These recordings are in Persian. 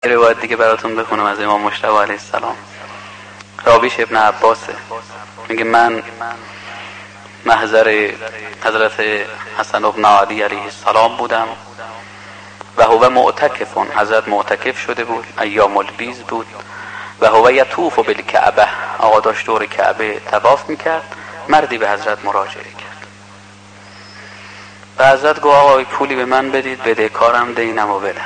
روایت دیگه براتون بخونم از امام مجتبی علیه السلام. راویش ابن عباسه، میگه من محضر حضرت حسن ابن علی علیه السلام بودم و هو معتکفون، حضرت معتکف شده بود، ایام البیض بود و هو یطوف بالکعبه، آقا داشت دور کعبه طواف میکرد. مردی به حضرت مراجعه کرد و حضرت گفت آقا پولی به من بدید، بدهکارم دینمو بدم.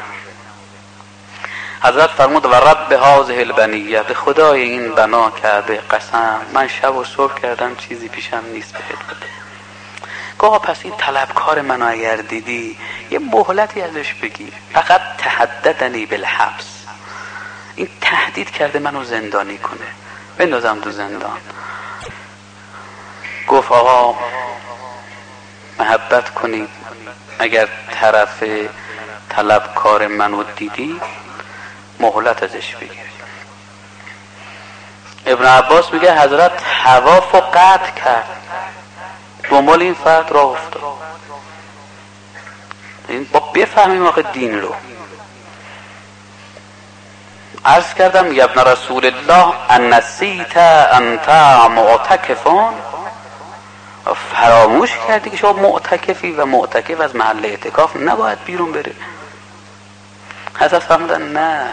حضرت فرمود و رب هذه البنیه، به خدای این بنا کعبه قسم، من شب و صبح کردم چیزی پیشم نیست بهت بده. گفت پس این طلبکار منو اگر دیدی یه مهلتی ازش بگیر، فقط تهددنی بالحبس، این تهدید کرده منو زندانی کنه، بندازم تو زندان. گفت آقا محبت کنید، اگر طرف طلبکار منو دیدی مهلت ازش بگیر. ابن عباس میگه حضرت حواف و قطع کرد، دنبال این فرد راه افتاد. این با بفهمیم آخه دین رو. عرض کردم یا ابن رسول الله ان نسیت انت معتکفون، فراموش کردی که شما معتکفی و معتکف از محل اعتکاف نباید بیرون بره. حضرت فرمودن نه،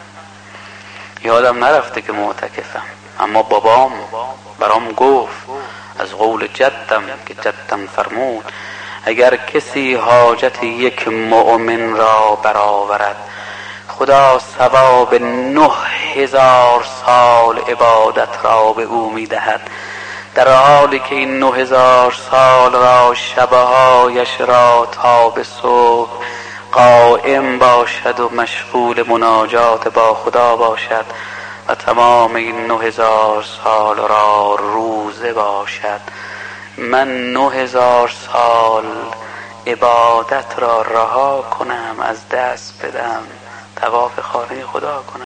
یادم نرفته که معتکفم، اما بابام برام گفت از قول جدم که جدم فرمود اگر کسی حاجت یک مؤمن را برآورد خدا ثواب 9000 سال عبادت را به او میدهد، در حالی که این 9000 سال را شبهایش را تا به صبح قائم باشد و مشغول مناجات با خدا باشد و تمام این 9000 سال را روزه باشد. من 9000 سال عبادت را رها کنم، از دست بدم، طواف خانه خدا کنم.